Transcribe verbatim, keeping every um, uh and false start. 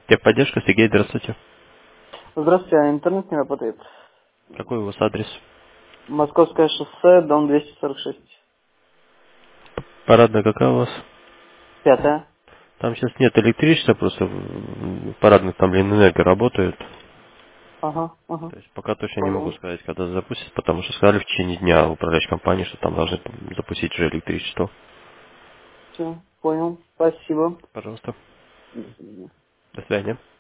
Техподдержка, Сергей, здравствуйте. Здравствуйте, а интернет не работает. Какой у вас адрес? Московское шоссе, дом двести сорок шесть. Парадная какая у вас? Пятое. Там сейчас нет электричества, просто в парадных там Ленэнерго работают. Ага, ага. То есть пока точно не могу Понял. сказать, когда запустят, потому что сказали в течение дня управляющей компании, что там должны запустить уже электричество. Все, понял. Спасибо. Пожалуйста. До свидания. До свидания.